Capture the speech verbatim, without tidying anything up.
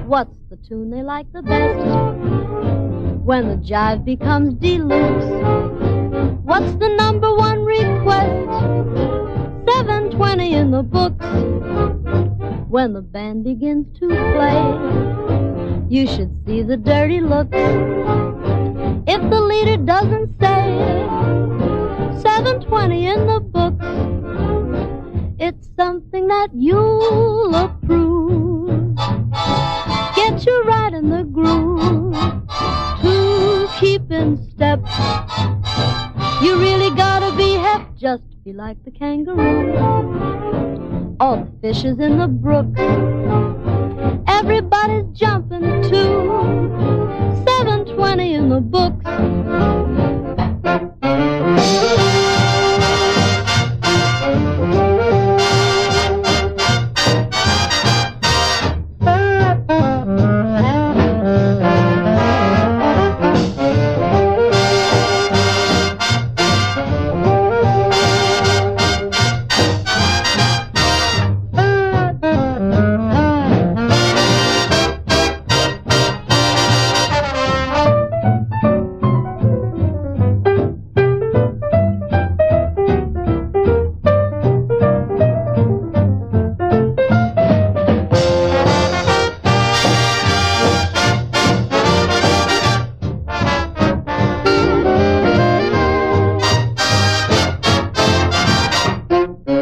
What's the tune they like the best? When the jive becomes deluxe, what's the number one request? seven twenty in the books. When the band begins to play, you should see the dirty looks. If the leader doesn't say seven twenty in the books, it's something that you'll approve. Get you right in the groove to keep in step. You really gotta be hep, just be like the kangaroo. All the fishes in the brook, everybody's jumping too. seven twenty in the book,